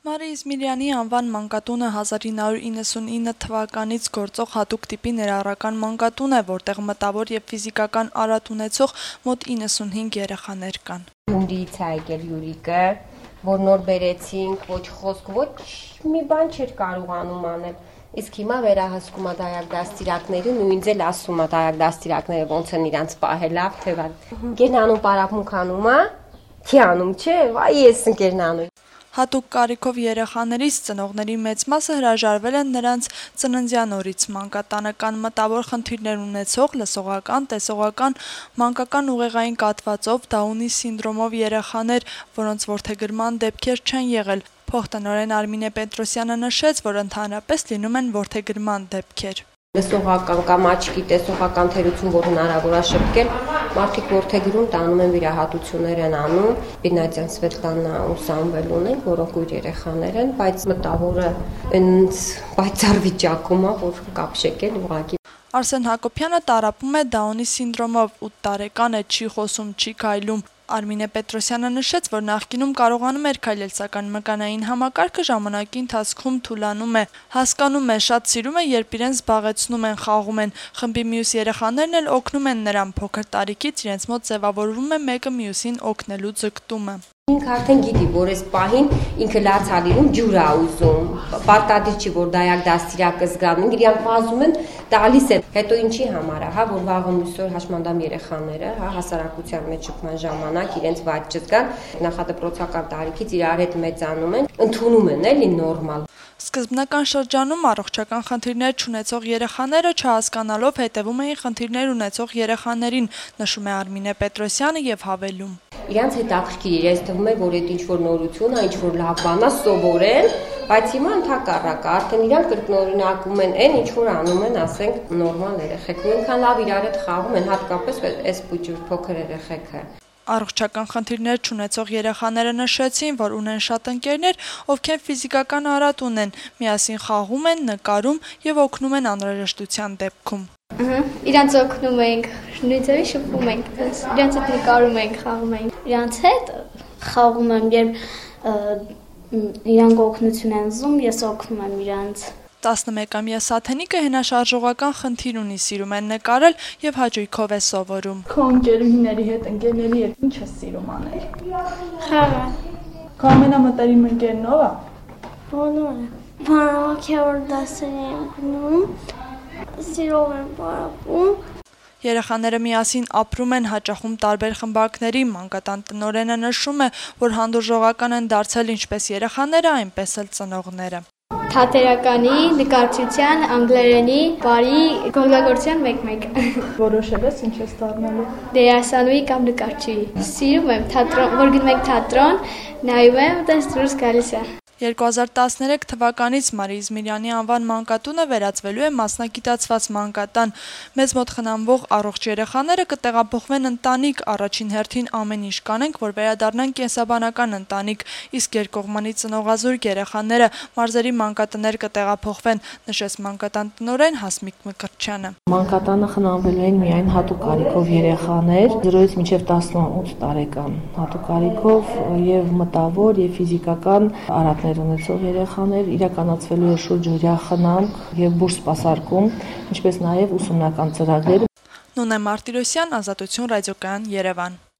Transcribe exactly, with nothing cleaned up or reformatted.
Մարի Իզմիրյանի անվան մանկատունը հազար ինը հարյուր իննսունինը թվականից գործող հատուկ տիպի ներառական մանկատուն է, որտեղ մտավոր եւ ֆիզիկական արատ ունեցող մոտ իննսունհինգ երեխաներ կան։ Գյումրիից է եկել Յուրիկը, որ նոր բերեցինք, ոչ խոսք, ոչ մի բան չէր կարողանում անել։ Իսկ հիմա վերահսկում է դայակ դաստիարակներին ու ինձ էլ ասում է դայակ դաստիարակները ոնց են իրանց պահել, լավ թե վատ։ Գերնանում պարապմունք անում է, չի անում, չէ, այ ես ընկերնանում։ Հատուկ կարիքով երեխաներից ծնողների մեծ մասը հրաժարվել են նրանց ծննդյան օրից։ Մանկատանը կան մտավոր խնդիրներ ունեցող, լսողական, տեսողական, մանկական ուղեղային կաթվածով, Դաունի սինդրոմով երեխաներ, որոնց որդեգրման դեպքեր չեն եղել։ Փոխտնօրեն Արմինե Պետրոսյանը նշեց, որ ընդհանրապես լինում են որդեգրման դեպքեր։ Լսողական կամ աչքի տեսողական թերություն, որ հնարավոր է շտկել, մարդիկ որդեգրում տանում են վիրահատություններ են անում, Բինատյան Սվետլանա ու Սամվել ունենք, որոնք ուր երեխաներ են, բայց մտավորը այնց պայծառ վիճակում է, որ կապ շեկել ուղղակի։ Արսեն Հակոբյանը տառապում է Դաունի սինդրոմով, ութ տարեկան է, չի խոսում, չի քայլում։ Արմինե Պետրոսյանը նշեց, որ նախկինում կարողանում էր քայլել, սակայն մկանային համակարգը ժամանակի ընթացքում թուլանում է, հասկանում է, շատ սիրում է, երբ իրեն զբաղեցնում են, խաղում են։ Խմբի մյուս երեխաներն էլ օգնում են նրան, փոքր տարիքից իրենց մոտ ձևավորվում է մեկը մյուսին օգնելու ձգտումը։ Ինքը արդեն գիտի, որ այս պահին ինքը լաց ալինում ջուր է ուզում, պարտադիր չի, որ դայակ դաստիարակը զգան, իրանք վազում են, տալիս են, հետո ինչի համար է, հա, որ վաղը մյուսօր հաշմանդամ երեխաները, հա, հասարակության մեջ շփման ժամանակ իրենց վաճ չզգան, նախադպրոցական տարիքից իրար հետ մեծանում են, ընդունում են, էլի նորմալ։ Սկզբնական շրջանում առողջական խնդիրներ չունեցող երեխաները չհասկանալով հետևում էին խնդիրներ ունեցող երեխաներին, նշում է Արմինե Պետրոսյանը եւ հավելում։ Իրանց հետաքրքիր իրենց թվում է, որ այդ ինչ-որ նորություն է, ինչ-որ լավ բան է, սովորեն, բայց հիմա ընդհակառակը, արդեն իրանք կրկնօրինակում են այն, ինչ-որ անում են, ասենք, նորմալ երեխեք, ու այնքան լավ իրար հետ խաղում են, հատկապես այս փոքր փոքր երեխեքը։ Առողջական խնդիրներ չունեցող երեխաները նշեցին, որ ունեն շատ ընկերներ, ովքեր ֆիզիկական արատ ունեն, միասին խաղում են, նկարում եւ օգնում են անհրաժեշտության դեպքում։ Իրանց օգնում ենք, նույնիսկ շփվում ենք, իրանց հետ նկարում ենք, խաղում ենք։ Իրանց հետ խաղում եմ, երբ իրանք օգնություն են ուզում, ես օգնում եմ իրանց։ տասնմեկամյա Սաթենիկը հենաշարժողական խնդիր ունի, սիրում են նկարել եւ հաճույքով է սովորում։ Քո ընկերուհիների հետ, ընկերների հետ ինչ ես սիրում անել։ Խաղը։ Քո ամենամտերիմ ընկերն ով է։ Բոլորը։ Բարոյական դասեր եմ գնում։ Սիրով եմ բարապում։ Երեխաները միասին ապրում են, հաճախում տարբեր խմբակների, մանկատան տնօրենը նշում է, որ հանդուրժողական են դարձել ինչպես երեխաները, այնպես էլ ծնողները։ Թատերականի, նկարչության, անգլերենի, բարի գորգագործության մեկ-մեկ։ Որոշել ես ինչ ես դառնալու։ Դերասանուհի կամ նկարչուհի։ Սիրում եմ թատրոն, որ գնում ենք թատրոն, նայում եմ, դες դուրս գալիս է։ երկու հազար տասներեք թվականից Մարի Իզմիրյանի անվան մանկատունը վերածվելու է մասնագիտացված մանկատան։ Մեզ մոտ խնամվող առողջ երեխաները կտեղափոխվեն ընտանիք, առաջին հերթին ամեն ինչ կանենք, որ վերադառնան կենսաբանական ընտանիք, իսկ երկկողմանի ծնողազուրկ երեխաները մարզերի մանկատներ կտեղափոխվեն, նշեց մանկատան տնօրեն Հասմիկ Մկրտչյանը։ Մանկատանը խնամվելու են միայն հատուկ կարիքով երեխաներ, զրոյից մինչև տասնութ տարեկան հատուկ կարիքով եւ մտավոր եւ ֆիզիկական արատներ ունեցող երեխաներ, իրականացվելու է շուրջօրյա խնամք եւ բուժ սպասարկում, ինչպես նաեւ ուսումնական ծրագրեր։ Նունե Մարտիրոսյան, Ազատություն ռադիոկայան, Երևան։